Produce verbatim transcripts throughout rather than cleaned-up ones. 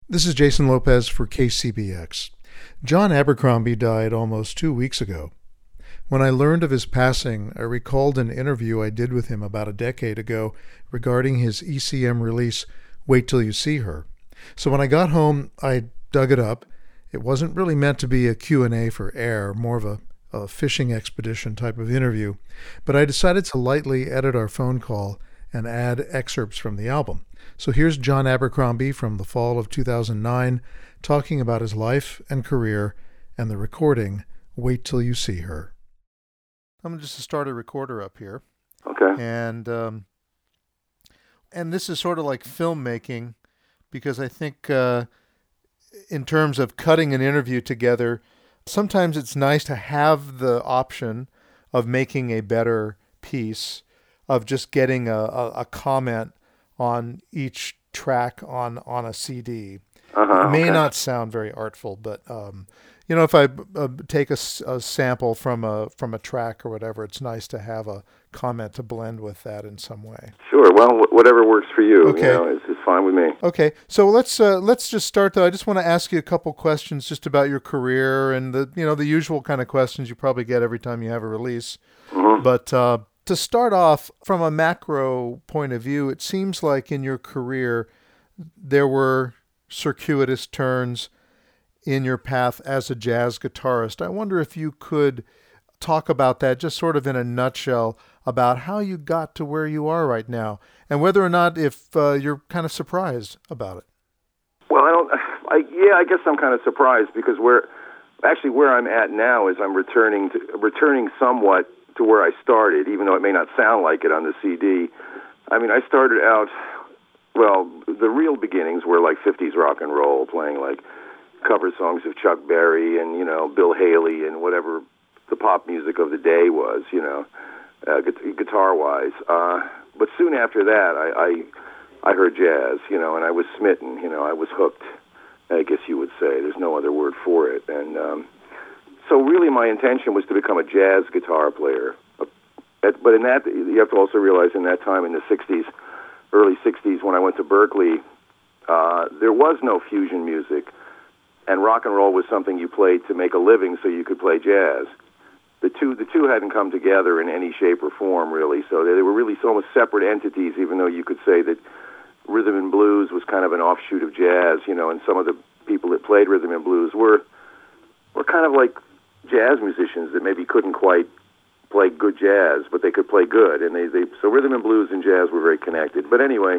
This is Jason Lopez for K C B X. John Abercrombie died almost two weeks ago. When I learned of his passing, I recalled an interview I did with him about a decade ago regarding his E C M release, Wait Till You See Her. So when I got home, I dug it up. It wasn't really meant to be a Q and A for air, more of a, a fishing expedition type of interview, but I decided to lightly edit our phone call and add excerpts from the album. So here's John Abercrombie from the fall of two thousand nine talking about his life and career and the recording, Wait Till You See Her. I'm just to start a recorder up here. Okay. And um, and this is sort of like filmmaking, because I think uh, in terms of cutting an interview together, sometimes it's nice to have the option of making a better piece, of just getting a, a, a comment on each track on, on a C D. Uh-huh, it may okay. not sound very artful, but um, you know, if I uh, take a, a sample from a from a track or whatever, it's nice to have a comment to blend with that in some way. Sure. Well, wh- whatever works for you. Okay. You know, it's, it's fine with me. Okay, so let's uh, let's just start though. I just want to ask you a couple questions just about your career and the you know the usual kind of questions you probably get every time you have a release. Mm-hmm. But uh, to start off, from a macro point of view, it seems like in your career there were circuitous turns in your path as a jazz guitarist. I wonder if you could talk about that, just sort of in a nutshell, about how you got to where you are right now, and whether or not if uh, you're kind of surprised about it. Well, I don't. I, yeah, I guess I'm kind of surprised because where, actually, where I'm at now is I'm returning to returning somewhat to where I started, even though it may not sound like it on the C D. I mean, I started out. Well, the real beginnings were like fifties rock and roll, playing like cover songs of Chuck Berry and, you know, Bill Haley and whatever the pop music of the day was, you know, uh, guitar-wise. Uh, but soon after that, I, I I heard jazz, you know, and I was smitten, you know, I was hooked, I guess you would say. There's no other word for it. And um, so really my intention was to become a jazz guitar player. But in that, you have to also realize in that time in the sixties, early sixties, when I went to Berkeley, uh, there was no fusion music, and rock and roll was something you played to make a living so you could play jazz. The two the two hadn't come together in any shape or form, really, so they, they were really almost separate entities, even though you could say that rhythm and blues was kind of an offshoot of jazz, you know, and some of the people that played rhythm and blues were were kind of like jazz musicians that maybe couldn't quite play good jazz, but they could play good, and they, they so rhythm and blues and jazz were very connected. But anyway,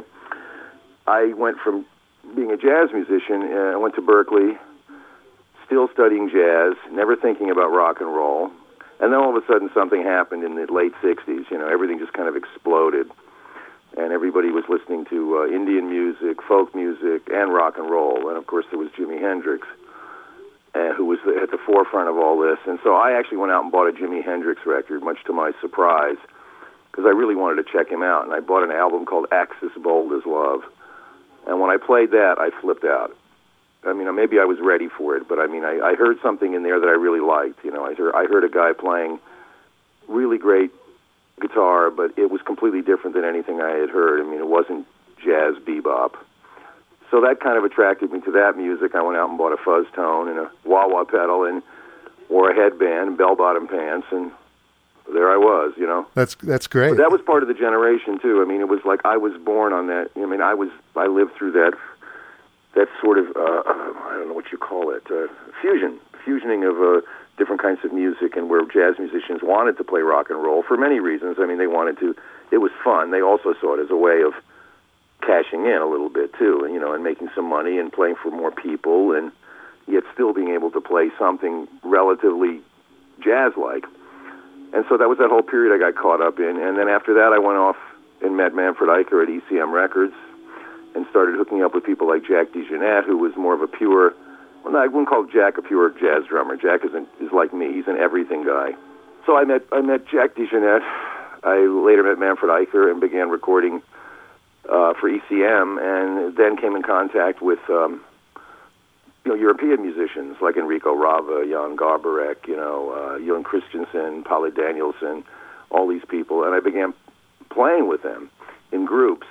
I went from being a jazz musician, uh, I went to Berkeley, still studying jazz, never thinking about rock and roll, and then all of a sudden something happened in the late sixties. You know, everything just kind of exploded, and everybody was listening to uh, Indian music, folk music, and rock and roll, and of course there was Jimi Hendrix, Uh, who was the, at the forefront of all this. And so I actually went out and bought a Jimi Hendrix record, much to my surprise, because I really wanted to check him out. And I bought an album called Axis Bold as Love. And when I played that, I flipped out. I mean, maybe I was ready for it, but I mean, I, I heard something in there that I really liked. You know, I heard, I heard a guy playing really great guitar, but it was completely different than anything I had heard. I mean, it wasn't jazz bebop. So that kind of attracted me to that music. I went out and bought a fuzz tone and a wah-wah pedal and wore a headband, bell-bottom pants, and there I was, you know. That's that's great. But that was part of the generation, too. I mean, it was like I was born on that. I mean, I was I lived through that that sort of, uh, I don't know what you call it, uh, fusion, fusioning of uh, different kinds of music, and where jazz musicians wanted to play rock and roll for many reasons. I mean, they wanted to, it was fun. They also saw it as a way of cashing in a little bit too, and you know, and making some money and playing for more people, and yet still being able to play something relatively jazz-like. And so that was that whole period I got caught up in. And then after that, I went off and met Manfred Eicher at E C M Records, and started hooking up with people like Jack DeJohnette, who was more of a pure. Well, no, I wouldn't call Jack a pure jazz drummer. Jack isn't is like me; he's an everything guy. So I met I met Jack DeJohnette. I later met Manfred Eicher and began recording Uh, for E C M, and then came in contact with um, you know European musicians like Enrico Rava, Jan Garbarek, you know uh, Jon Christensen, Palle Danielson, all these people, and I began playing with them in groups.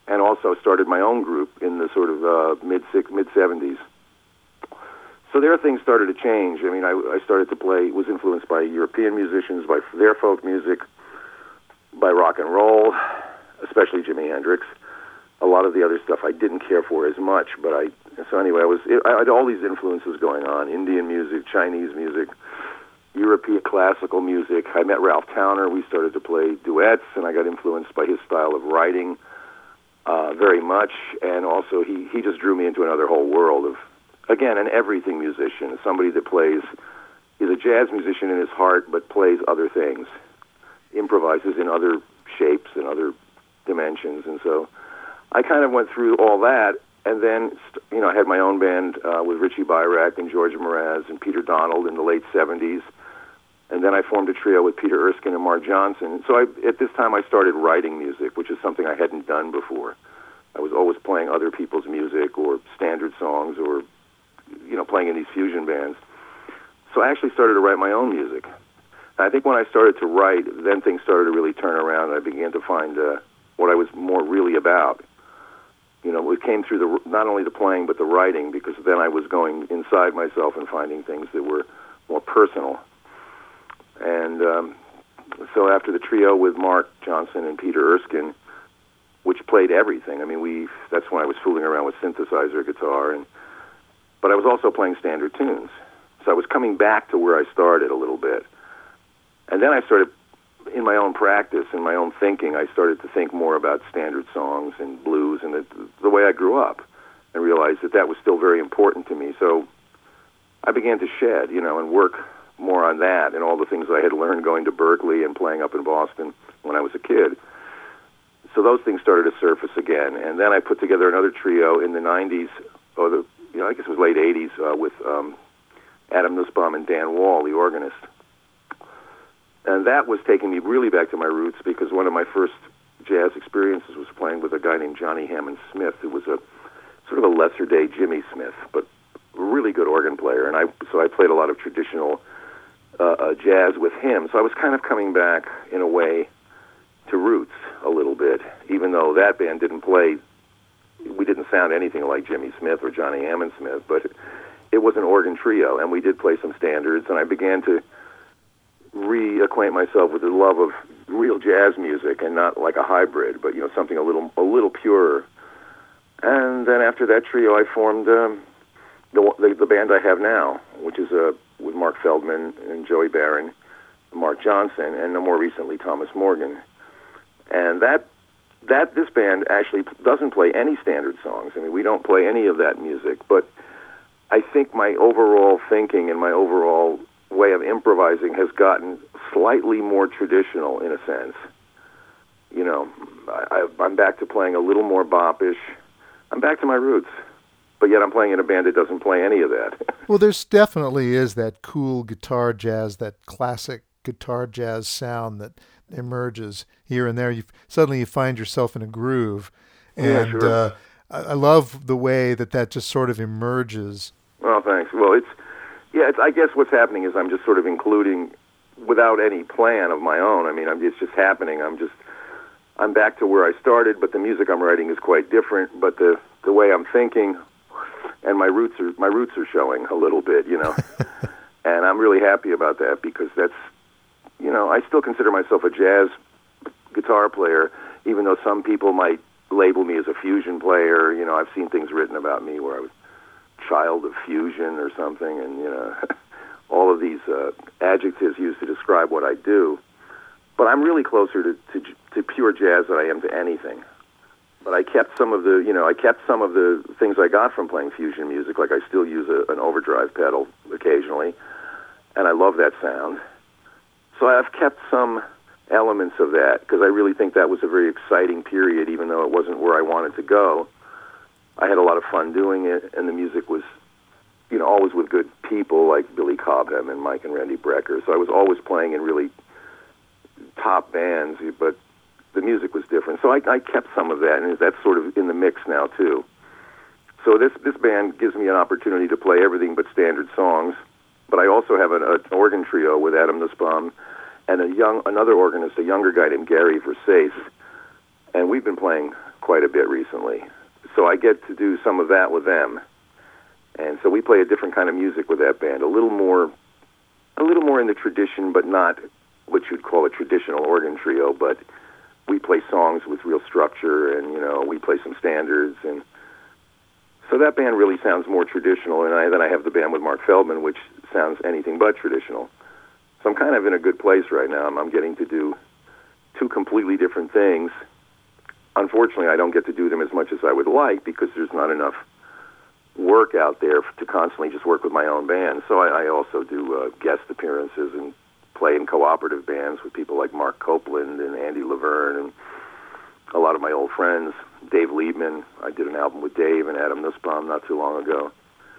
and also started my own group in the sort of uh, mid mid seventies. So there, things started to change. I mean, I, I started to play, was influenced by European musicians, by their folk music, by rock and roll, especially Jimi Hendrix. A lot of the other stuff I didn't care for as much, but I, so anyway, I was, I had all these influences going on: Indian music, Chinese music, European classical music. I met Ralph Towner. We started to play duets, and I got influenced by his style of writing uh, very much. And also, he, he just drew me into another whole world of, again, an everything musician, somebody that plays, is a jazz musician in his heart, but plays other things, improvises in other shapes and other dimensions. And so I kind of went through all that, and then, you know, I had my own band uh, with Richie Byrack and George Mraz and Peter Donald in the late seventies, and then I formed a trio with Peter Erskine and Mark Johnson. So I, at this time I started writing music, which is something I hadn't done before. I was always playing other people's music or standard songs or, you know, playing in these fusion bands. So I actually started to write my own music. And I think when I started to write, then things started to really turn around, and I began to find uh, what I was more really about. You know, it came through the not only the playing but the writing, because then I was going inside myself and finding things that were more personal. And um, so after the trio with Mark Johnson and Peter Erskine, which played everything, I mean, we that's when I was fooling around with synthesizer guitar, and but I was also playing standard tunes. So I was coming back to where I started a little bit. And then I started, in my own practice, in my own thinking, I started to think more about standard songs and blues and the, the way I grew up, and realized that that was still very important to me. So I began to shed, you know, and work more on that and all the things I had learned going to Berkeley and playing up in Boston when I was a kid. So those things started to surface again. And then I put together another trio in the nineties, or the, you know, I guess it was late eighties, uh, with um, Adam Nussbaum and Dan Wall, the organist. And that was taking me really back to my roots, because one of my first jazz experiences was playing with a guy named Johnny Hammond Smith, who was a sort of a lesser-day Jimmy Smith, but a really good organ player. And I so I played a lot of traditional uh, uh, jazz with him. So I was kind of coming back, in a way, to roots a little bit, even though that band didn't play, we didn't sound anything like Jimmy Smith or Johnny Hammond Smith, but it, it was an organ trio, and we did play some standards, and I began to reacquaint myself with the love of real jazz music, and not like a hybrid, but, you know, something a little a little purer. And then after that trio, I formed um, the, the the band I have now, which is uh, with Mark Feldman and Joey Barron, Mark Johnson, and more recently Thomas Morgan. And that that this band actually doesn't play any standard songs. I mean, we don't play any of that music, but I think my overall thinking and my overall way of improvising has gotten slightly more traditional, in a sense. You know, I, I'm back to playing a little more bop-ish. I'm back to my roots, but yet I'm playing in a band that doesn't play any of that. Well, there's definitely is that cool guitar jazz, that classic guitar jazz sound that emerges here and there. You suddenly you find yourself in a groove, and yeah, sure. uh, I, I love the way that that just sort of emerges. Well, thanks. Well, it's yeah. It's, I guess what's happening is I'm just sort of including, without any plan of my own. I mean, I'm, it's just happening. I'm just I'm back to where I started, but the music I'm writing is quite different. But the the way I'm thinking and my roots are my roots are showing a little bit, you know. And I'm really happy about that, because that's, you know, I still consider myself a jazz guitar player, even though some people might label me as a fusion player. You know, I've seen things written about me where I was child of fusion or something, and, you know, all of these uh, adjectives used to describe what I do. But I'm really closer to, to to pure jazz than I am to anything. But I kept some of the, you know, I kept some of the things I got from playing fusion music. Like I still use a, an overdrive pedal occasionally, and I love that sound. So I've kept some elements of that, because I really think that was a very exciting period, even though it wasn't where I wanted to go. I had a lot of fun doing it, and the music was, you know, always with good people like Billy Cobham and Mike and Randy Brecker. So I was always playing in really top bands, but the music was different. So I, I kept some of that, and that's sort of in the mix now, too. So this, this band gives me an opportunity to play everything but standard songs, but I also have an, an organ trio with Adam Nussbaum and a young another organist, a younger guy named Gary Versace, and we've been playing quite a bit recently. So I get to do some of that with them. And so we play a different kind of music with that band, a little more a little more in the tradition, but not what you'd call a traditional organ trio, but we play songs with real structure, and, you know, we play some standards. And so that band really sounds more traditional, and I, then I have the band with Mark Feldman, which sounds anything but traditional. So I'm kind of in a good place right now. I'm, I'm getting to do two completely different things. Unfortunately, I don't get to do them as much as I would like because there's not enough work out there to constantly just work with my own band. So I, I also do uh, guest appearances and play in cooperative bands with people like Mark Copeland and Andy Laverne and a lot of my old friends. Dave Liebman, I did an album with Dave and Adam Nussbaum not too long ago.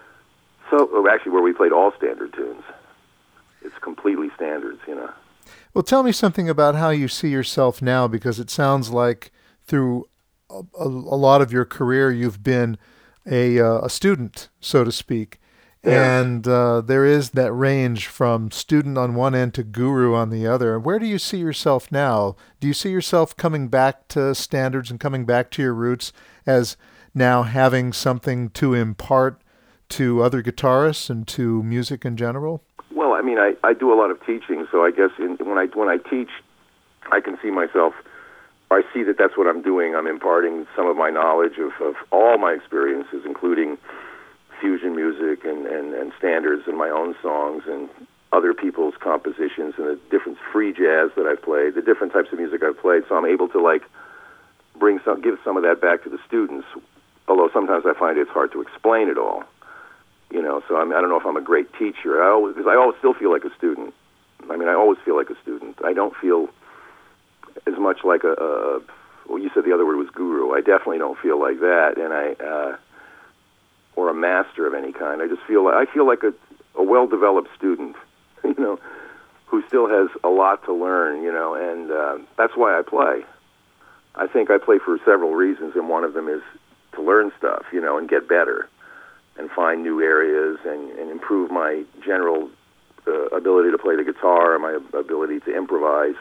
So actually where we played all standard tunes. It's completely standards, you know. Well, tell me something about how you see yourself now, because it sounds like through a, a, a lot of your career you've been a, uh, a student, so to speak. Yeah. And uh, there is that range from student on one end to guru on the other. Where do you see yourself now? Do you see yourself coming back to standards and coming back to your roots as now having something to impart to other guitarists and to music in general? Well, I mean, I, I do a lot of teaching, so I guess in, when I when I teach, I can see myself, I see that that's what I'm doing. I'm imparting some of my knowledge of, of all my experiences, including fusion music and, and, and standards and my own songs and other people's compositions and the different free jazz that I've played, the different types of music I've played. So I'm able to like bring some, give some of that back to the students. Although sometimes I find it's hard to explain it all, you know. So I'm, I don't know if I'm a great teacher. I always because I always still feel like a student. I mean, I always feel like a student. I don't feel as much like a, a well, you said the other word was guru. I definitely don't feel like that, and I. Uh, or a master of any kind. I just feel like, I feel like a, a well-developed student, you know, who still has a lot to learn, you know, and uh, that's why I play. I think I play for several reasons, and one of them is to learn stuff, you know, and get better and find new areas and, and improve my general uh, ability to play the guitar and my ability to improvise.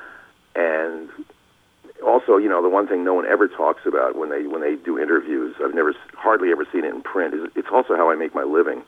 And also, you know, the one thing no one ever talks about when they when they do interviews, I've never hardly ever seen it in print, is it's also how I make my living.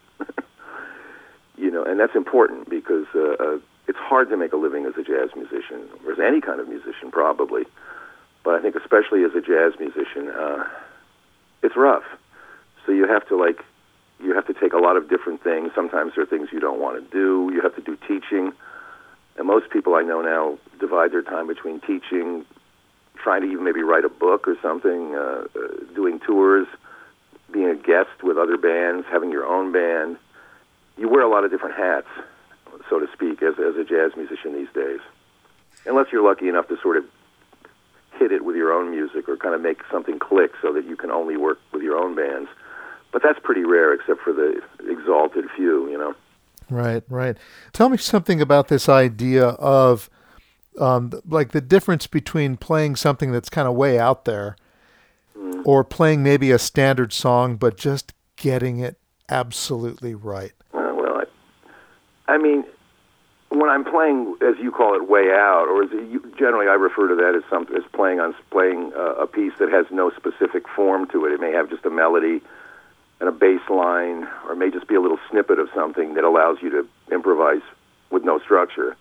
You know, and that's important because uh, uh, it's hard to make a living as a jazz musician, or as any kind of musician probably. But I think especially as a jazz musician, uh, it's rough. So you have to like, you have to take a lot of different things. Sometimes there are things you don't want to do. You have to do teaching. And most people I know now divide their time between teaching, trying to even maybe write a book or something, uh, uh, doing tours, being a guest with other bands, having your own band. You wear a lot of different hats, so to speak, as, as a jazz musician these days. Unless you're lucky enough to sort of hit it with your own music or kind of make something click so that you can only work with your own bands. But that's pretty rare, except for the exalted few, you know. Right, right. Tell me something about this idea of um, like the difference between playing something that's kind of way out there mm. or playing maybe a standard song, but just getting it absolutely right. Uh, well, I, I mean, when I'm playing, as you call it, way out, or as you, generally I refer to that as something as playing on playing uh, a piece that has no specific form to it. It may have just a melody and a bass line, or it may just be a little snippet of something that allows you to improvise with no structure.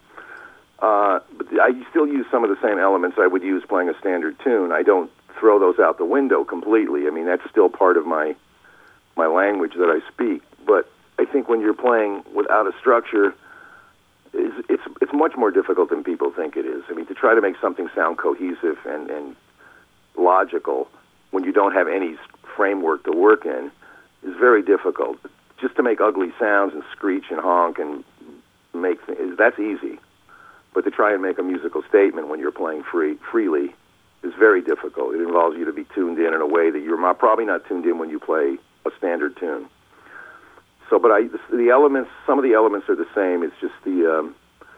Uh, but I still use some of the same elements I would use playing a standard tune. I don't throw those out the window completely. I mean, that's still part of my my language that I speak. But I think when you're playing without a structure, it's, it's, it's much more difficult than people think it is. I mean, to try to make something sound cohesive and, and logical when you don't have any framework to work in is very difficult. Just to make ugly sounds and screech and honk and make things, that's easy. But to try and make a musical statement when you're playing free freely is very difficult. It involves you to be tuned in in a way that you're probably not tuned in when you play a standard tune. So, but I, the elements, some of the elements are the same. It's just the um,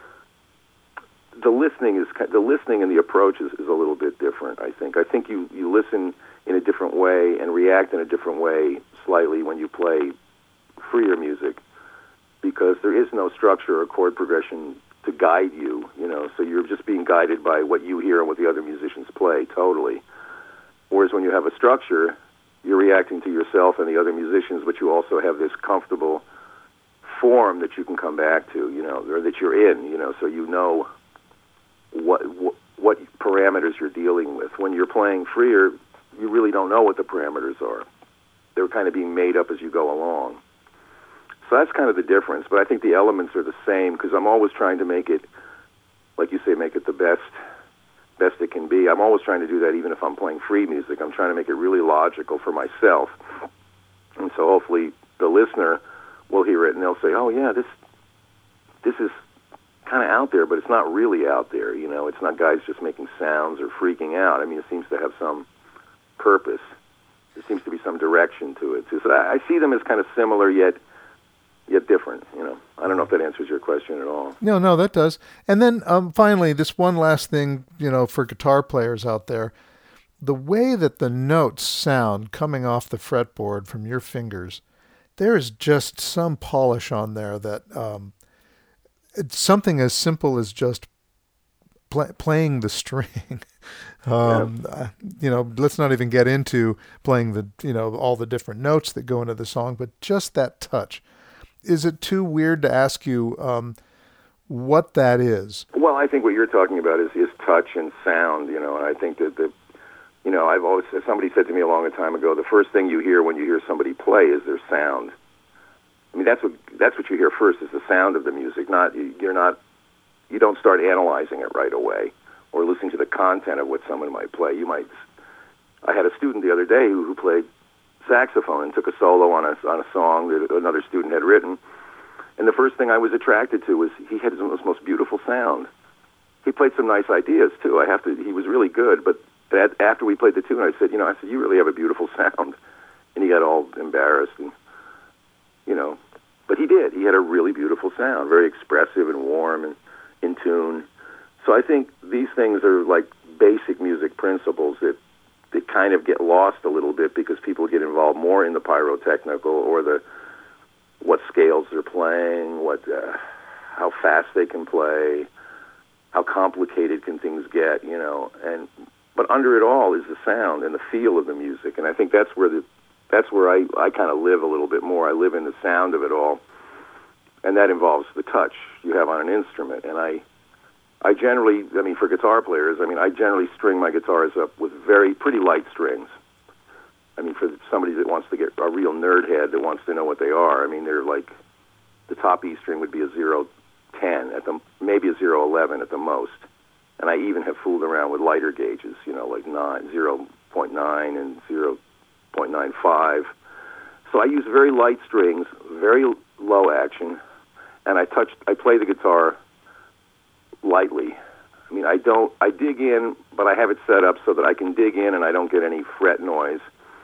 the listening is the listening and the approach is, is a little bit different. I think. I think you, you listen in a different way and react in a different way slightly when you play freer music, because there is no structure or chord progression to guide you. You know, so you're just being guided by what you hear and what the other musicians play. Totally. Whereas when you have a structure, you're reacting to yourself and the other musicians, but you also have this comfortable form that you can come back to, you know, or that you're in, you know, so you know what what, what parameters you're dealing with. When you're playing freer, you really don't know what the parameters are. They're kind of being made up as you go along. So that's kind of the difference, but I think the elements are the same because I'm always trying to make it, like you say, make it the best best it can be. I'm always trying to do that even if I'm playing free music. I'm trying to make it really logical for myself. And so hopefully the listener will hear it and they'll say, oh yeah, this this is kind of out there, but it's not really out there. You know, it's not guys just making sounds or freaking out. I mean, it seems to have some purpose. There seems to be some direction to it. So I see them as kind of similar yet yet different, you know. I don't know if that answers your question at all. No, no, that does. And then um, finally, this one last thing, you know, for guitar players out there, the way that the notes sound coming off the fretboard from your fingers, there is just some polish on there that um, it's something as simple as just pl- playing the string. um, yeah. You know, let's not even get into playing the, you know, all the different notes that go into the song, but just that touch. Is it too weird to ask you um, what that is? Well, I think what you're talking about is, is touch and sound, you know, and I think that, the, you know, I've always, somebody said to me a long time ago, the first thing you hear when you hear somebody play is their sound. I mean, that's what that's what you hear first is the sound of the music, not, you're not, you don't start analyzing it right away or listening to the content of what someone might play. You might, I had a student the other day who, who played saxophone and took a solo on a on a song that another student had written, and the first thing I was attracted to was he had his most, most beautiful sound. He played some nice ideas too. I have to. He was really good, but that, after we played the tune, I said, you know, I said, you really have a beautiful sound, and he got all embarrassed, and you know, but he did. He had a really beautiful sound, very expressive and warm and in tune. So I think these things are like basic music principles that. They kind of get lost a little bit because people get involved more in the pyrotechnical or the what scales they're playing, what uh, how fast they can play, how complicated can things get, you know. And but under it all is the sound and the feel of the music, and I think that's where the that's where I, I kind of live a little bit more. I live in the sound of it all, and that involves the touch you have on an instrument, and I. I generally, I mean, for guitar players, I mean, I generally string my guitars up with very pretty light strings. I mean, for somebody that wants to get a real nerd head that wants to know what they are, I mean, they're like, the top E string would be a zero ten, at the, maybe a zero eleven at the most. And I even have fooled around with lighter gauges, you know, like nine, zero point nine and zero point nine five. So I use very light strings, very low action, and I touch, I play the guitar lightly. I mean, I don't, I dig in, but I have it set up so that I can dig in and I don't get any fret noise.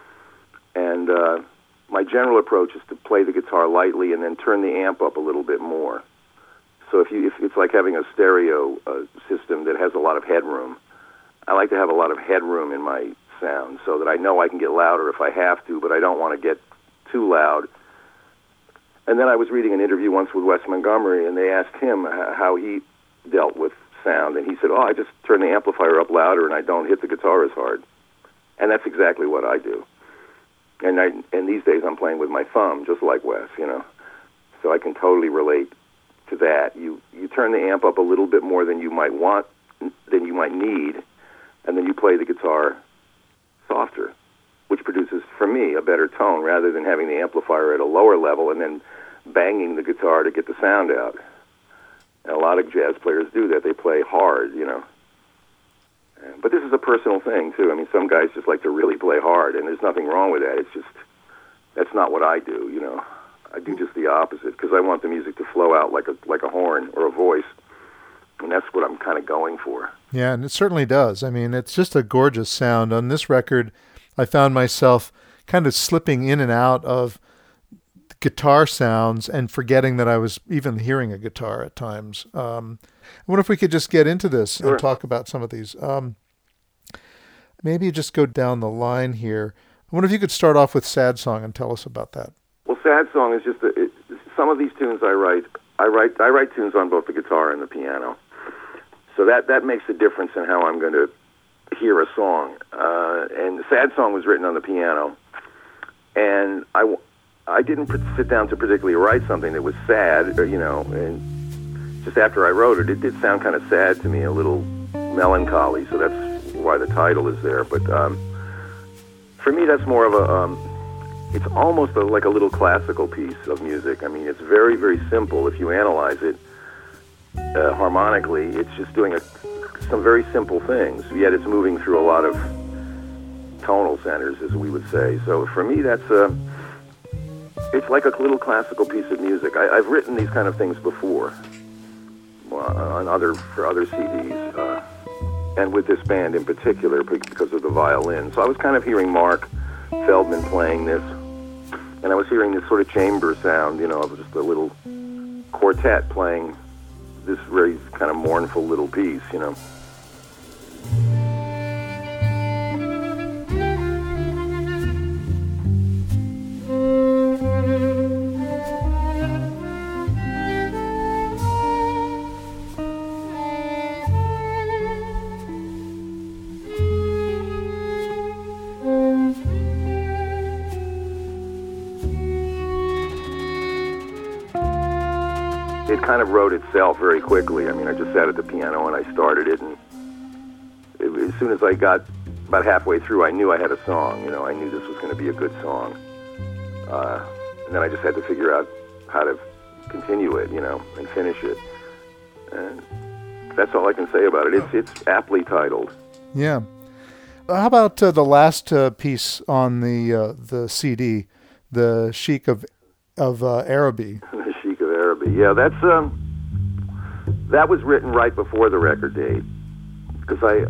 And uh, my general approach is to play the guitar lightly and then turn the amp up a little bit more. So if you, if it's like having a stereo uh, system that has a lot of headroom, I like to have a lot of headroom in my sound so that I know I can get louder if I have to, but I don't want to get too loud. And then I was reading an interview once with Wes Montgomery, and they asked him how he dealt with sound, and he said, oh, I just turn the amplifier up louder and I don't hit the guitar as hard. And that's exactly what I do. And I, and these days I'm playing with my thumb, just like Wes, you know. So I can totally relate to that. You you turn the amp up a little bit more than you might want, than you might need, and then you play the guitar softer, which produces, for me, a better tone rather than having the amplifier at a lower level and then banging the guitar to get the sound out. And a lot of jazz players do that. They play hard, you know. But this is a personal thing, too. I mean, some guys just like to really play hard, and there's nothing wrong with that. It's just, that's not what I do, you know. I do just the opposite, because I want the music to flow out like a like a horn or a voice. And that's what I'm kind of going for. Yeah, and it certainly does. I mean, it's just a gorgeous sound. On this record, I found myself kind of slipping in and out of guitar sounds and forgetting that I was even hearing a guitar at times. Um, I wonder if we could just get into this sure. and talk about some of these. Um, maybe just go down the line here. I wonder if you could start off with Sad Song and tell us about that. Well, Sad Song is just a, it, some of these tunes I write. I write I write tunes on both the guitar and the piano, so that that makes a difference in how I'm going to hear a song. Uh, and the sad song was written on the piano, and I, I didn't sit down to particularly write something that was sad, or, you know, and just after I wrote it, it did sound kind of sad to me, a little melancholy, so that's why the title is there. But um, for me, that's more of a, um, it's almost a, like a little classical piece of music. I mean, it's very, very simple if you analyze it uh, harmonically. It's just doing a, some very simple things, yet it's moving through a lot of tonal centers, as we would say. So for me, that's a, it's like a little classical piece of music. I, I've written these kind of things before on other for other C Ds, uh, and with this band in particular because of the violin. So I was kind of hearing Mark Feldman playing this, and I was hearing this sort of chamber sound, you know, of just a little quartet playing this very kind of mournful little piece, you know. It kind of wrote itself very quickly. I mean, I just sat at the piano and I started it, and it, as soon as I got about halfway through, I knew I had a song. You know, I knew this was going to be a good song. Uh, and then I just had to figure out how to continue it, you know, and finish it. And that's all I can say about it. It's it's aptly titled. Yeah. How about uh, the last uh, piece on the uh, the C D, the Sheik of of uh, Araby? The Sheik of Araby. Yeah, that's um, that was written right before the record date, because I,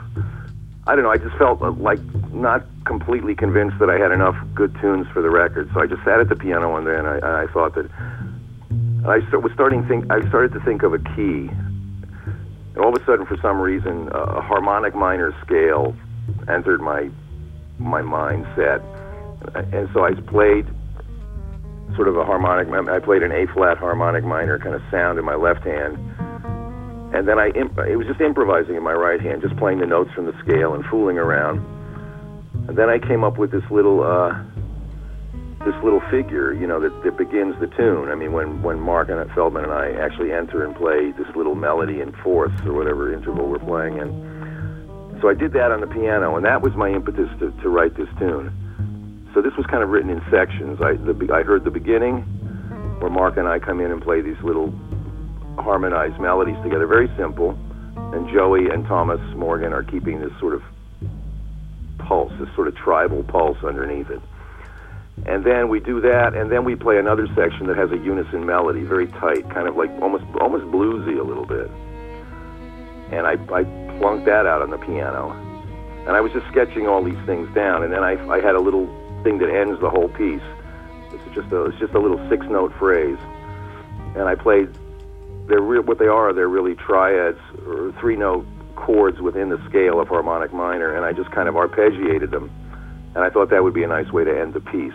I don't know, I just felt like not completely convinced that I had enough good tunes for the record. So I just sat at the piano one day and I, I thought that I was starting think I started to think of a key, and all of a sudden, for some reason, a harmonic minor scale entered my my mindset, and so I played sort of a harmonic. I played an A flat harmonic minor kind of sound in my left hand, and then I it was just improvising in my right hand, just playing the notes from the scale and fooling around. And then I came up with this little uh, this little figure, you know, that, that begins the tune. I mean, when when Mark and Feldman and I actually enter and play this little melody in fourths or whatever interval we're playing in. So I did that on the piano, and that was my impetus to, to write this tune. So this was kind of written in sections. I, the, I heard the beginning, where Mark and I come in and play these little harmonized melodies together, very simple, and Joey and Thomas Morgan are keeping this sort of pulse, this sort of tribal pulse underneath it. And then we do that, and then we play another section that has a unison melody, very tight, kind of like almost almost bluesy a little bit. And I, I plunked that out on the piano. And I was just sketching all these things down, and then I, I had a little thing that ends the whole piece. It's just a, it's just a little six-note phrase. And I played, they're re- what they are, they're really triads, or three-note chords within the scale of harmonic minor, and I just kind of arpeggiated them. And I thought that would be a nice way to end the piece.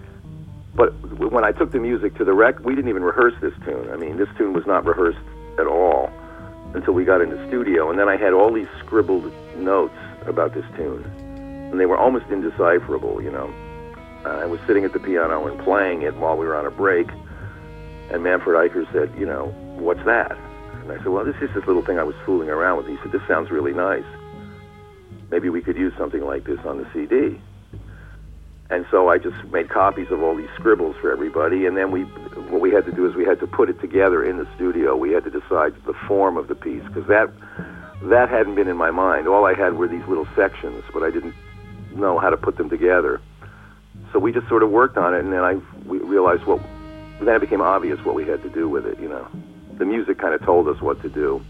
But when I took the music to the rec, we didn't even rehearse this tune. I mean, this tune was not rehearsed at all until we got in the studio. And then I had all these scribbled notes about this tune, and they were almost indecipherable, you know. Uh, I was sitting at the piano and playing it while we were on a break, and Manfred Eicher said, you know, what's that? And I said, well, this is this little thing I was fooling around with. He said, this sounds really nice. Maybe we could use something like this on the C D. And so I just made copies of all these scribbles for everybody, and then we, what we had to do is we had to put it together in the studio. We had to decide the form of the piece, because that that hadn't been in my mind. All I had were these little sections, but I didn't know how to put them together. So we just sort of worked on it, and then I we realized what, then it became obvious what we had to do with it, you know. The music kind of told us what to do.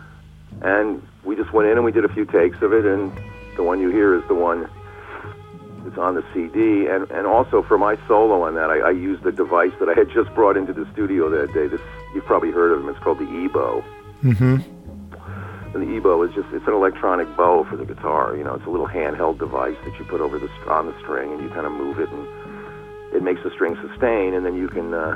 And we just went in and we did a few takes of it, and the one you hear is the one that's on the C D. And, and also for my solo on that, I, I used a device that I had just brought into the studio that day. This, you've probably heard of them. It's called the E-bow. Mm-hmm. And the E-bow is just, it's an electronic bow for the guitar. You know, it's a little handheld device that you put over the on the string, and you kind of move it, and it makes the string sustain, and then you can uh,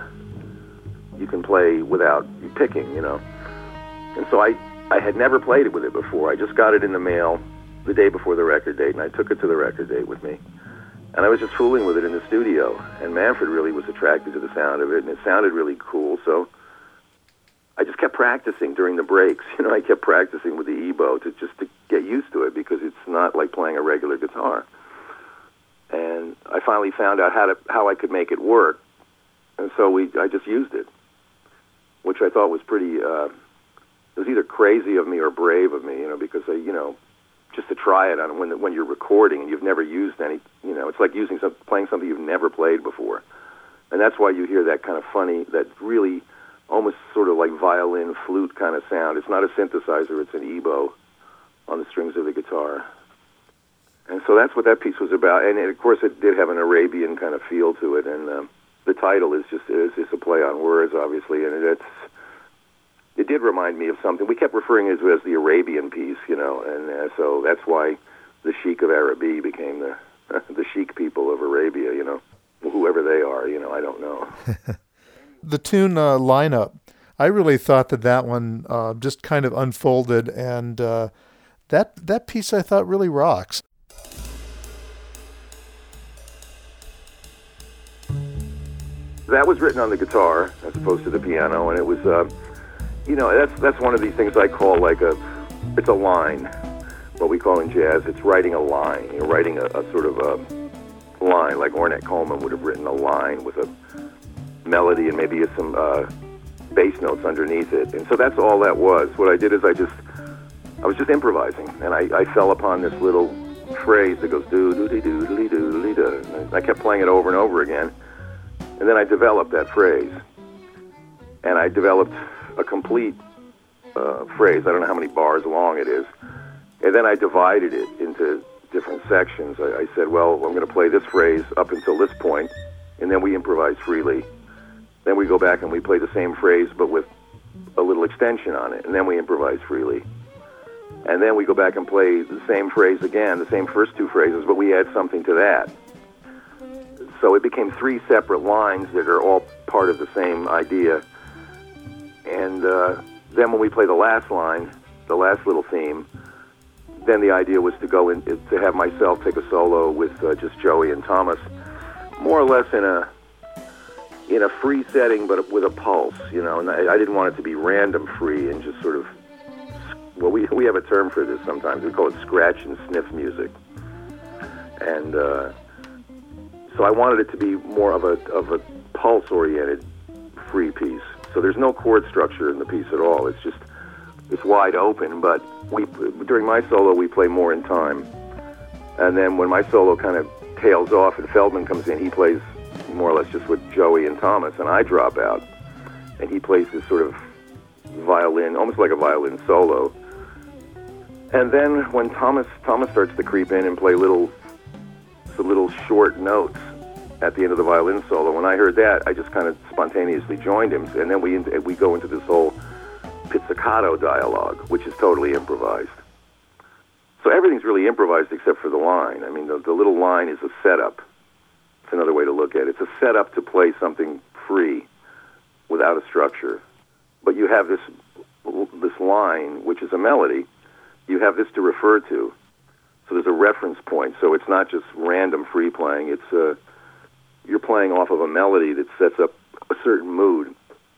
you can play without picking, you know. And so I, I had never played it with it before. I just got it in the mail, the day before the record date, and I took it to the record date with me. And I was just fooling with it in the studio, and Manfred really was attracted to the sound of it, and it sounded really cool, so I just kept practicing during the breaks. You know, I kept practicing with the EBow to just to get used to it, because it's not like playing a regular guitar. And I finally found out how to how I could make it work, and so we I just used it, which I thought was pretty. Uh, it was either crazy of me or brave of me, you know, because I, you know, just to try it on when when you're recording and you've never used any, you know, it's like using some playing something you've never played before, and that's why you hear that kind of funny, that really almost sort of like violin flute kind of sound. It's not a synthesizer; it's an EBow on the strings of the guitar. And so that's what that piece was about. And it, of course, it did have an Arabian kind of feel to it. And um, the title is just is just a play on words, obviously. And it's it did remind me of something. We kept referring to it as the Arabian piece, you know. And uh, so that's why the Sheik of Araby became the the Sheik people of Arabia, you know, whoever they are, you know. I don't know. The tune uh, lineup, I really thought that that one uh, just kind of unfolded, and uh, that that piece I thought really rocks. That was written on the guitar as opposed to the piano, and it was, uh, you know, that's that's one of these things I call like a, it's a line, what we call in jazz. It's writing a line. You're writing a, a sort of a line, like Ornette Coleman would have written a line with a melody and maybe some uh, bass notes underneath it. And so that's all that was. What I did is I just, I was just improvising, and I, I fell upon this little phrase that goes doo doo doo doo doo doo doo doo. And I kept playing it over and over again. And then I developed that phrase, and I developed a complete uh, phrase. I don't know how many bars long it is. And then I divided it into different sections. I, I said, well, I'm going to play this phrase up until this point, and then we improvise freely. Then we go back and we play the same phrase, but with a little extension on it, and then we improvise freely. And then we go back and play the same phrase again, the same first two phrases, but we add something to that. So it became three separate lines that are all part of the same idea. And uh, then when we play the last line, the last little theme, then the idea was to go in, to have myself take a solo with uh, just Joey and Thomas, more or less in a in a free setting, but with a pulse, you know. And I, I didn't want it to be random free and just sort of, well, we we have a term for this sometimes. We call it scratch and sniff music. And uh, so I wanted it to be more of a of a pulse-oriented free piece. So there's no chord structure in the piece at all. It's just, it's wide open, but we during my solo we play more in time. And then when my solo kind of tails off and Feldman comes in, he plays more or less just with Joey and Thomas, and I drop out, and he plays this sort of violin, almost like a violin solo. And then when Thomas Thomas starts to creep in and play little some little short notes at the end of the violin solo, when I heard that, I just kind of spontaneously joined him, and then we we go into this whole pizzicato dialogue, which is totally improvised. So everything's really improvised except for the line. I mean, the, the little line is a setup. It's another way to look at it. It's a setup to play something free without a structure. But you have this this line, which is a melody. You have this to refer to. So there's a reference point. So it's not just random free playing. It's uh, you're playing off of a melody that sets up a certain mood.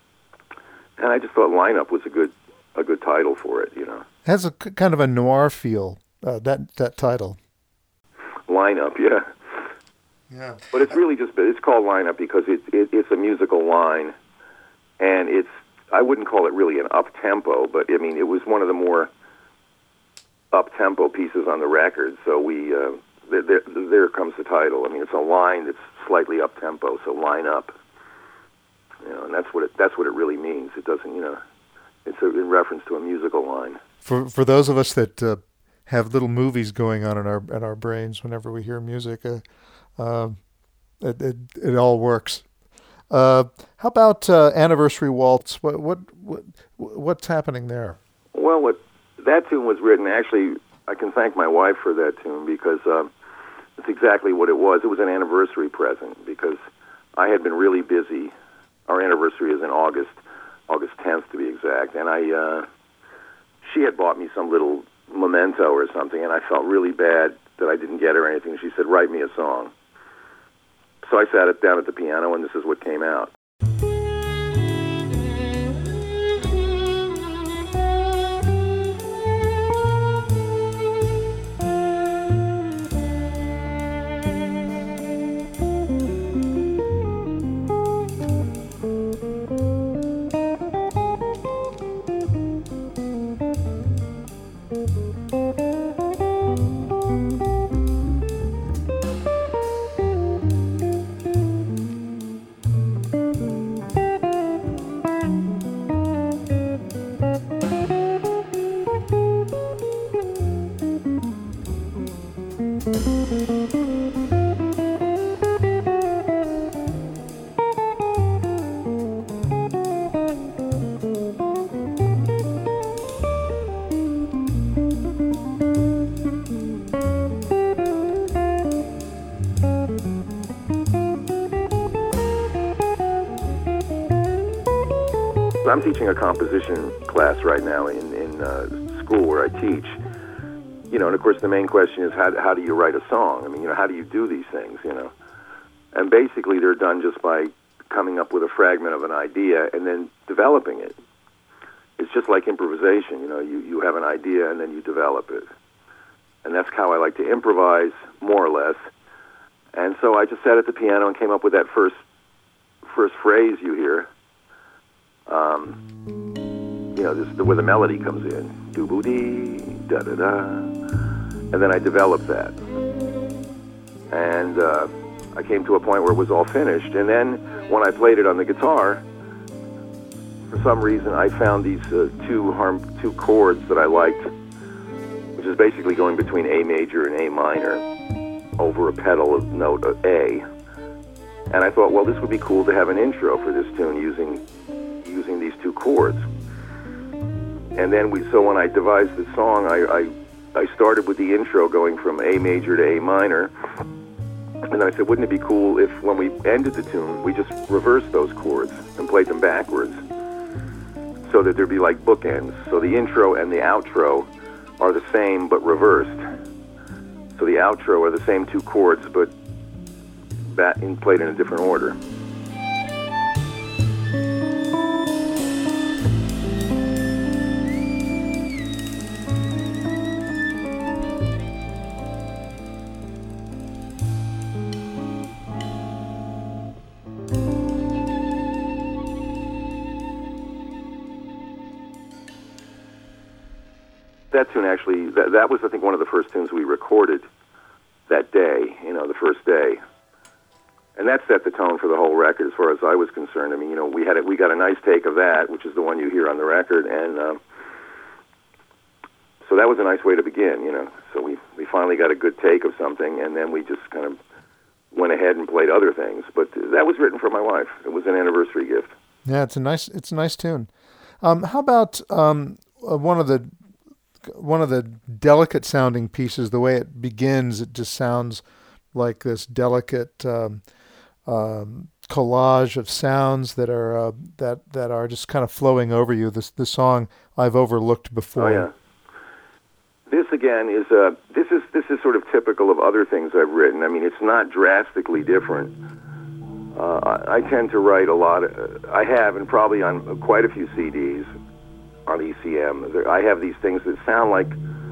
And I just thought lineup was a good a good title for it, you know. It has a kind of a noir feel, uh, that that title. Lineup, yeah. Yeah. But it's really just, it's called lineup because it, it, it's a musical line. And it's, I wouldn't call it really an up-tempo, but I mean, it was one of the more up-tempo pieces on the record. So we, uh, there, there, there comes the title. I mean, it's a line that's slightly up-tempo, so line up. You know, and that's what it, that's what it really means. It doesn't, you know, it's a, in reference to a musical line. For for those of us that uh, have little movies going on in our in our brains whenever we hear music, uh, uh, it, it it all works. Uh, how about uh, Anniversary Waltz? What what what what's happening there? Well, what that tune was written. Actually, I can thank my wife for that tune because um, it's exactly what it was. It was an anniversary present because I had been really busy. Our anniversary is in August, August tenth to be exact, and I, uh, she had bought me some little Memento or something, and I felt really bad that I didn't get her anything. She said, write me a song. So I sat it down at the piano, and this is what came out. I'm teaching a composition class right now in, in uh, school where I teach. You know, and of course the main question is how, how do you write a song? I mean, you know, how do you do these things, you know? And basically they're done just by coming up with a fragment of an idea and then developing it. It's just like improvisation, you know, you, you have an idea and then you develop it. And that's how I like to improvise, more or less. And so I just sat at the piano and came up with that first first phrase you hear. Um, you know, this is where the melody comes in. Do-boo-dee, da-da-da. And then I developed that. And uh, I came to a point where it was all finished. And then when I played it on the guitar, for some reason I found these uh, two harm two chords that I liked, which is basically going between A major and A minor over a pedal of note of A. And I thought, well, this would be cool to have an intro for this tune using using these two chords. And then we, so when I devised the song, I, I, I started with the intro going from A major to A minor. And then I said, wouldn't it be cool if when we ended the tune, we just reversed those chords and played them backwards so that there'd be like bookends. So the intro and the outro are the same but reversed. So the outro are the same two chords but back in, played in a different order. That tune actually, that, that was, I think, one of the first tunes we recorded that day, you know, the first day. And that set the tone for the whole record as far as I was concerned. I mean, you know, we had a, we got a nice take of that, which is the one you hear on the record, and um, so that was a nice way to begin, you know. So we, we finally got a good take of something, and then we just kind of went ahead and played other things. But that was written for my wife. It was an anniversary gift. Yeah, it's a nice, it's a nice tune. Um, how about um, uh, one of the one of the delicate sounding pieces? The way it begins, it just sounds like this delicate um, um, collage of sounds that are uh, that that are just kind of flowing over you. This the song I've Overlooked Before. Oh yeah. This again is uh, this is this is sort of typical of other things I've written. I mean, it's not drastically different. Uh, I, I tend to write a lot. Of, I have, and probably on quite a few C Ds on E C M. There, I have these things that sound like.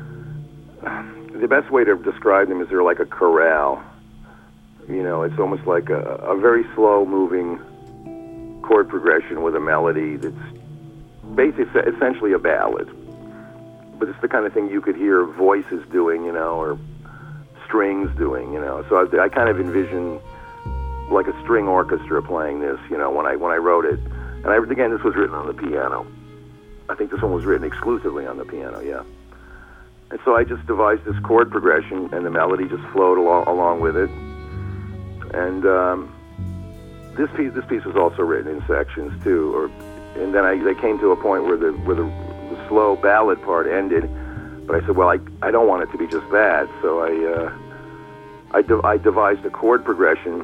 The best way to describe them is they're like a chorale. You know, it's almost like a, a very slow-moving chord progression with a melody that's basically essentially a ballad. But it's the kind of thing you could hear voices doing, you know, or strings doing, you know. So I, I kind of envision like a string orchestra playing this, you know, when I when I wrote it. And I, again, this was written on the piano. I think this one was written exclusively on the piano, yeah. And so I just devised this chord progression, and the melody just flowed along, along with it. And um, this piece, this piece was also written in sections too. Or, and then I, they came to a point where the where the, the slow ballad part ended. But I said, well, I I don't want it to be just that. So I uh, I, de- I devised a chord progression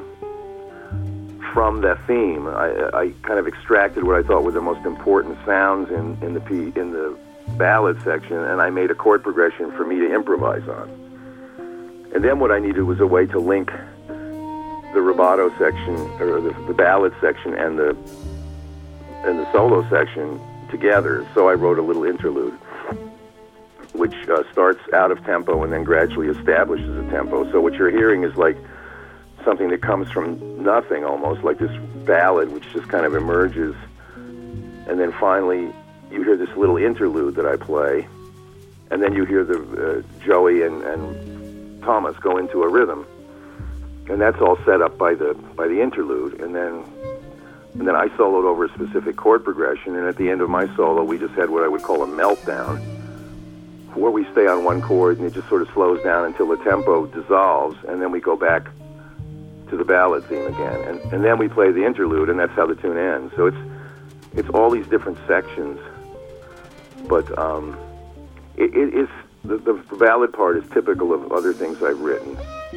from that theme. I, I kind of extracted what I thought were the most important sounds in, in the p in the ballad section, and I made a chord progression for me to improvise on. And then what I needed was a way to link the rubato section, or the, the ballad section, and the and the solo section together. So I wrote a little interlude, which uh, starts out of tempo and then gradually establishes a tempo. So what you're hearing is like something that comes from nothing, almost like this ballad, which just kind of emerges, and then finally you hear this little interlude that I play, and then you hear the uh, Joey and, and Thomas go into a rhythm, and that's all set up by the by the interlude, and then and then I soloed over a specific chord progression, and at the end of my solo we just had what I would call a meltdown, where we stay on one chord and it just sort of slows down until the tempo dissolves, and then we go back to the ballad theme again, and, and then we play the interlude, and that's how the tune ends. So it's it's all these different sections, but um, it, it is the, the ballad part is typical of other things I've written.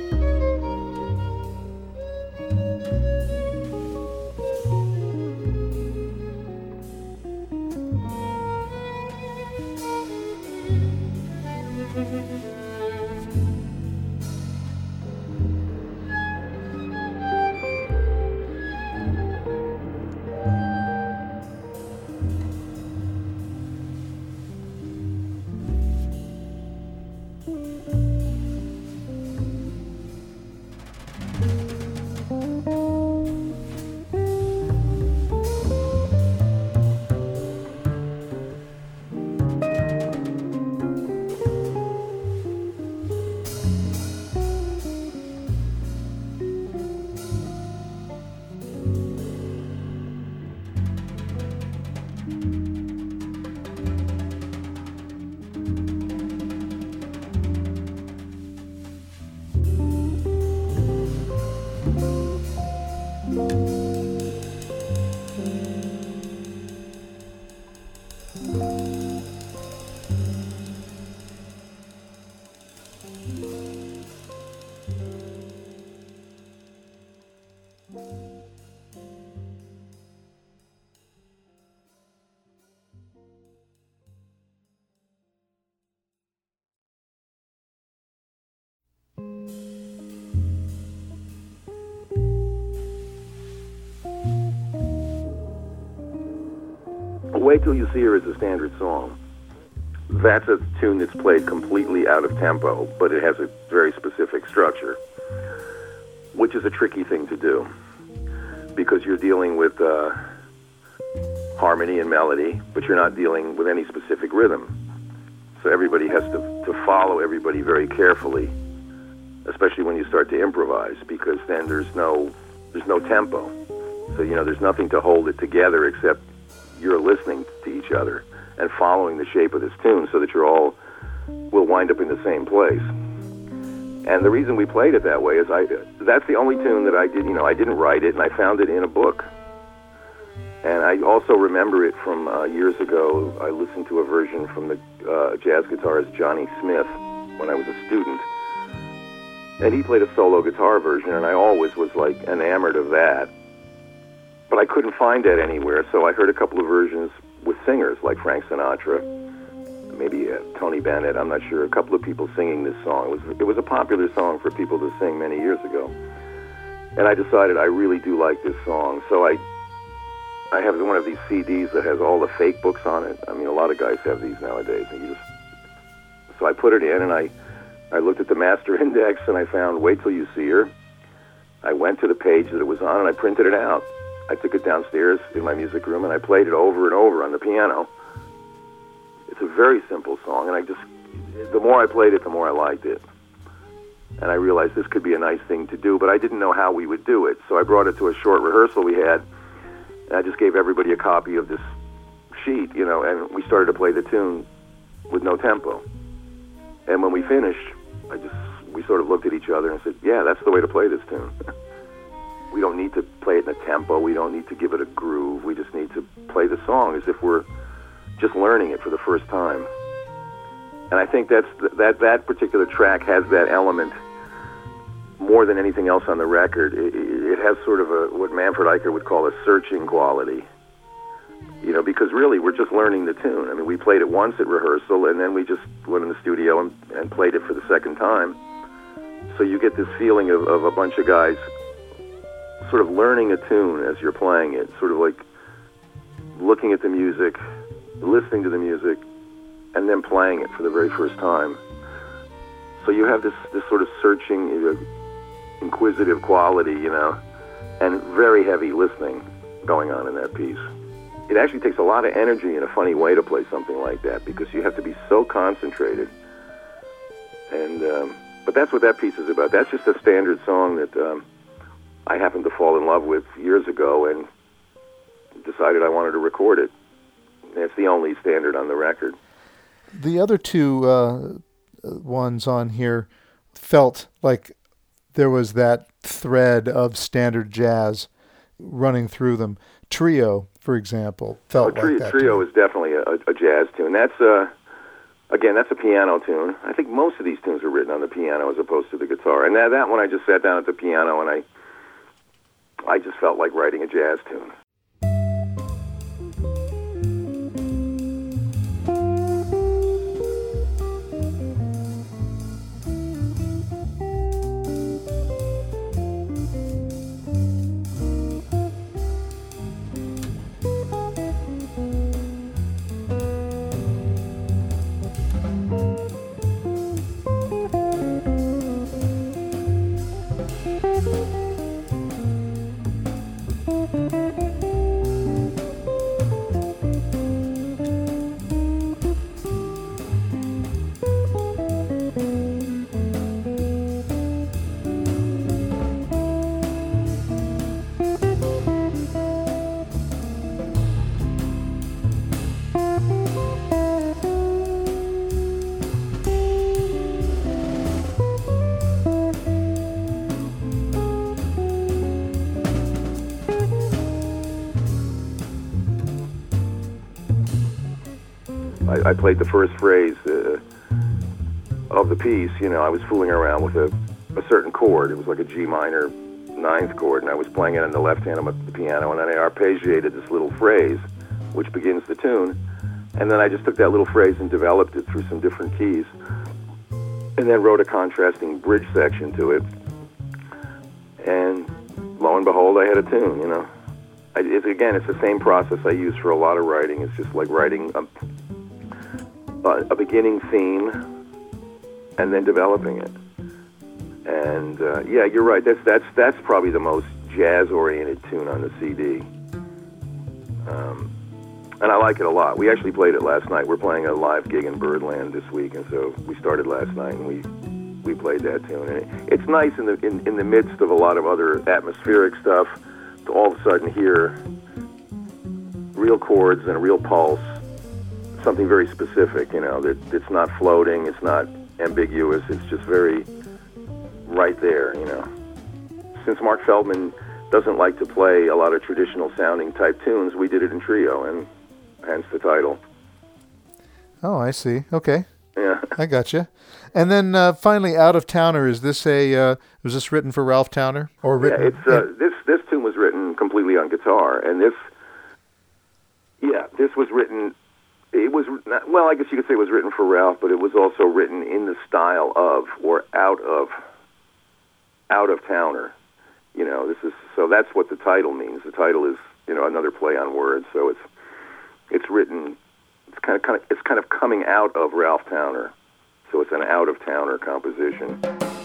Wait Till You See Her is a standard song. That's a tune that's played completely out of tempo, but it has a very specific structure, which is a tricky thing to do, because you're dealing with uh, harmony and melody, but you're not dealing with any specific rhythm. So everybody has to, to follow everybody very carefully, especially when you start to improvise, because then there's no there's no tempo. So, you know, there's nothing to hold it together except you're listening to each other and following the shape of this tune so that you're all will wind up in the same place. And the reason we played it that way is I that's the only tune that I did, you know, I didn't write it, and I found it in a book. And I also remember it from uh, years ago. I listened to a version from the uh, jazz guitarist Johnny Smith when I was a student. And he played a solo guitar version, and I always was like enamored of that. But I couldn't find that anywhere, so I heard a couple of versions with singers like Frank Sinatra, maybe uh, Tony Bennett, I'm not sure, a couple of people singing this song. It was, it was a popular song for people to sing many years ago. And I decided I really do like this song, so I I have one of these C Ds that has all the fake books on it. I mean, a lot of guys have these nowadays. And you just, so I put it in, and I, I looked at the master index, and I found Wait Till You See Her. I went to the page that it was on, and I printed it out. I took it downstairs in my music room, and I played it over and over on the piano. It's a very simple song, and I just, the more I played it, the more I liked it. And I realized this could be a nice thing to do, but I didn't know how we would do it. So I brought it to a short rehearsal we had, and I just gave everybody a copy of this sheet, you know, and we started to play the tune with no tempo. And when we finished, I just, we sort of looked at each other and said, yeah, that's the way to play this tune. We don't need to play it in a tempo. We don't need to give it a groove. We just need to play the song as if we're just learning it for the first time. And I think that's that that particular track has that element more than anything else on the record. It, it has sort of a what Manfred Eicher would call a searching quality. You know, because really we're just learning the tune. I mean, we played it once at rehearsal, and then we just went in the studio and, and played it for the second time. So you get this feeling of, of a bunch of guys sort of learning a tune as you're playing it, sort of like looking at the music, listening to the music, and then playing it for the very first time. So you have this, this sort of searching, you know, inquisitive quality, you know, and very heavy listening going on in that piece. It actually takes a lot of energy in a funny way to play something like that, because you have to be so concentrated. And um, but that's what that piece is about. That's just a standard song that um, I happened to fall in love with years ago and decided I wanted to record it. And it's the only standard on the record. The other two uh, ones on here felt like there was that thread of standard jazz running through them. Trio, for example, felt oh, tri- like that. Trio is definitely a, a jazz tune. That's uh, again, that's a piano tune. I think most of these tunes are written on the piano as opposed to the guitar. And that, that one, I just sat down at the piano and I, I just felt like writing a jazz tune. I, I played the first phrase uh, of the piece. You know, I was fooling around with a, a certain chord. It was like a G minor ninth chord, and I was playing it on the left hand of the piano, and then I arpeggiated this little phrase, which begins the tune. And then I just took that little phrase and developed it through some different keys, and then wrote a contrasting bridge section to it. And lo and behold, I had a tune, you know. I, it, again, it's the same process I use for a lot of writing. It's just like writing a, a beginning theme and then developing it. And uh, yeah, you're right. That's that's that's probably the most jazz-oriented tune on the C D. Um, and I like it a lot. We actually played it last night. We're playing a live gig in Birdland this week, and so we started last night and we we played that tune. And it, it's nice in the in, in the midst of a lot of other atmospheric stuff to all of a sudden hear real chords and a real pulse. Something very specific, you know, that it's not floating, it's not ambiguous, it's just very right there, you know. Since Mark Feldman doesn't like to play a lot of traditional sounding type tunes, we did it in trio, and hence the title. Oh, I see. Okay. Yeah. I gotcha. And then uh, finally, Out of Towner, is this a, uh, was this written for Ralph Towner? Or written? Yeah, it's, uh, this, this tune was written completely on guitar, and this, yeah, this was written... It was, well, I guess you could say it was written for Ralph, but it was also written in the style of, or out of, out of Towner. You know, this is, so that's what the title means. The title is, you know, another play on words. So it's, it's written, it's kind of, kind of, it's kind of coming out of Ralph Towner. So it's an out of Towner composition.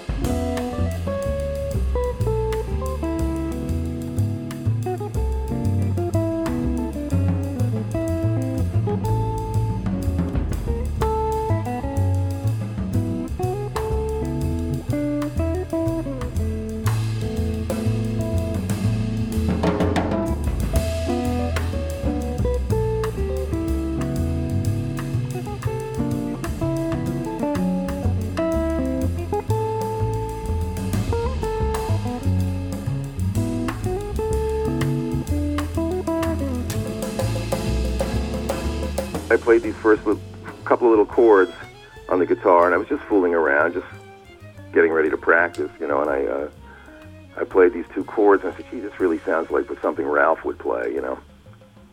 I played these first little, couple of little chords on the guitar, and I was just fooling around, just getting ready to practice, you know, and I uh, I played these two chords, and I said, gee, this really sounds like something Ralph would play, you know.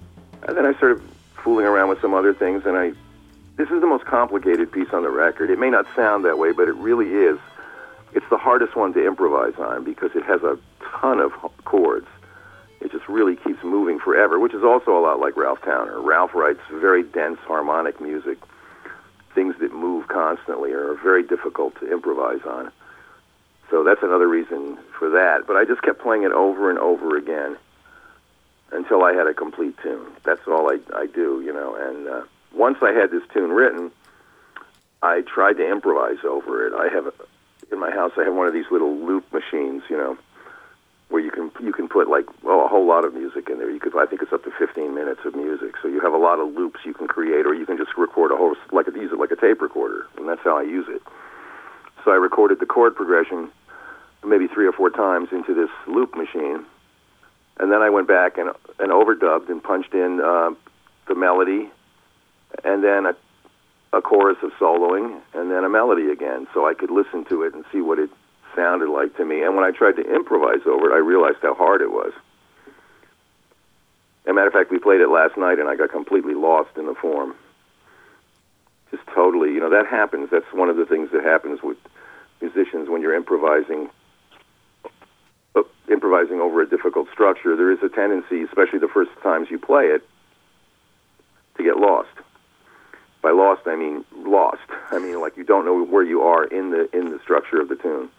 And then I started fooling around with some other things, and I, this is the most complicated piece on the record. It may not sound that way, but it really is. It's the hardest one to improvise on because it has a ton of chords. It just really keeps moving forever, which is also a lot like Ralph Towner. Ralph writes very dense harmonic music. Things that move constantly are very difficult to improvise on. So that's another reason for that. But I just kept playing it over and over again until I had a complete tune. That's all I, I do, you know. And uh, once I had this tune written, I tried to improvise over it. I have, in my house, I have one of these little loop machines, you know, where you can you can put like oh a whole lot of music in there. You could I think it's up to fifteen minutes of music. So you have a lot of loops you can create, or you can just record a whole like use it like a tape recorder, and that's how I use it. So I recorded the chord progression maybe three or four times into this loop machine, and then I went back and and overdubbed and punched in uh, the melody, and then a, a chorus of soloing, and then a melody again, so I could listen to it and see what it sounded like to me. And when I tried to improvise over it, I realized how hard it was. As a matter of fact, we played it last night, and I got completely lost in the form. Just totally, you know, that happens. That's one of the things that happens with musicians when you're improvising, uh, improvising over a difficult structure. There is a tendency, especially the first times you play it, to get lost. By lost, I mean lost. I mean, like you don't know where you are in the in the structure of the tune.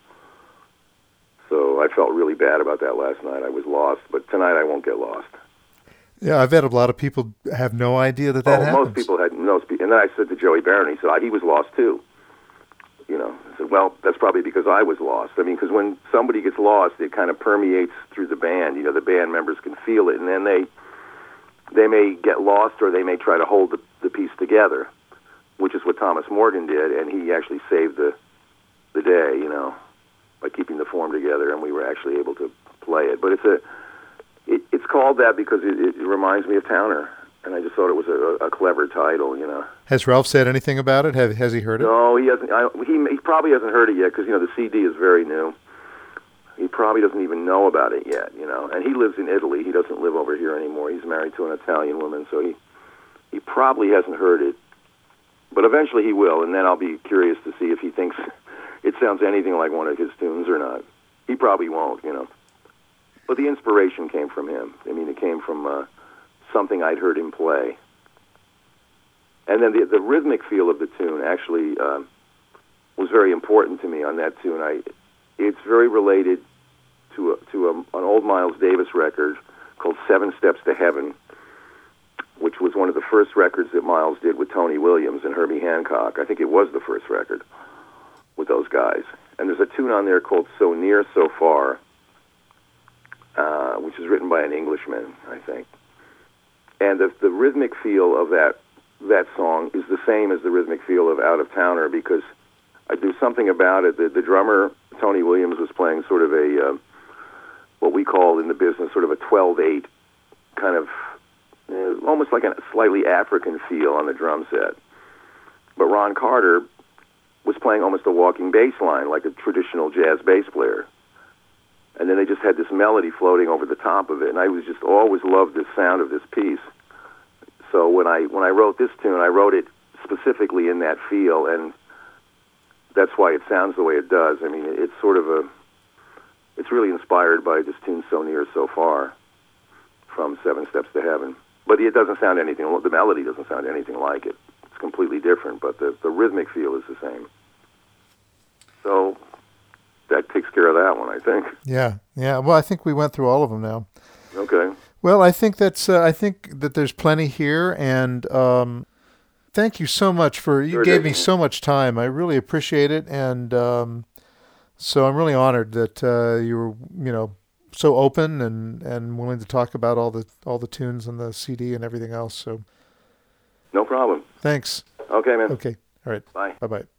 So I felt really bad about that last night. I was lost, but tonight I won't get lost. Yeah, I've had a lot of people have no idea that that oh, happens. Most people had no. And then I said to Joey Barron, he said he was lost too. You know, I said, well, that's probably because I was lost. I mean, because when somebody gets lost, it kind of permeates through the band. You know, the band members can feel it, and then they they may get lost, or they may try to hold the, the piece together, which is what Thomas Morgan did, and he actually saved the the day. You know, by keeping the form together, and we were actually able to play it. But it's a, it, it's called that because it, it reminds me of Towner, and I just thought it was a, a clever title, you know. Has Ralph said anything about it? Have, has he heard it? No, he hasn't. I, he, he probably hasn't heard it yet because, you know, the C D is very new. He probably doesn't even know about it yet, you know. And he lives in Italy. He doesn't live over here anymore. He's married to an Italian woman, so he, he probably hasn't heard it. But eventually he will, and then I'll be curious to see if he thinks it sounds anything like one of his tunes or not. He probably won't, you know. But the inspiration came from him. I mean, it came from uh, something I'd heard him play. And then the, the rhythmic feel of the tune actually uh, was very important to me on that tune. I, it's very related to a, to a, an old Miles Davis record called Seven Steps to Heaven, which was one of the first records that Miles did with Tony Williams and Herbie Hancock. I think it was the first record with those guys. And there's a tune on there called So Near, So Far, uh, which is written by an Englishman, I think. And the, the rhythmic feel of that that song is the same as the rhythmic feel of Out of Towner, because I do something about it. The, the drummer, Tony Williams, was playing sort of a, uh, what we call in the business, sort of a twelve eight kind of, uh, almost like a slightly African feel on the drum set. But Ron Carter was playing almost a walking bass line, like a traditional jazz bass player. And then they just had this melody floating over the top of it, and I was just always loved the sound of this piece. So when I when I wrote this tune, I wrote it specifically in that feel, and that's why it sounds the way it does. I mean, it's sort of a, it's really inspired by this tune So Near, So Far from Seven Steps to Heaven. But it doesn't sound anything, the melody doesn't sound anything like it. It's completely different, but the, the rhythmic feel is the same. So that takes care of that one, I think. Yeah, yeah. Well, I think we went through all of them now. Okay. Well, I think that's. Uh, I think that there's plenty here, and um, thank you so much for. You sure gave did. me so much time. I really appreciate it, and um, so I'm really honored that uh, you were, you know, so open and, and willing to talk about all the all the tunes on the C D and everything else. So. No problem. Thanks. Okay, man. Okay. All right. Bye. Bye-bye.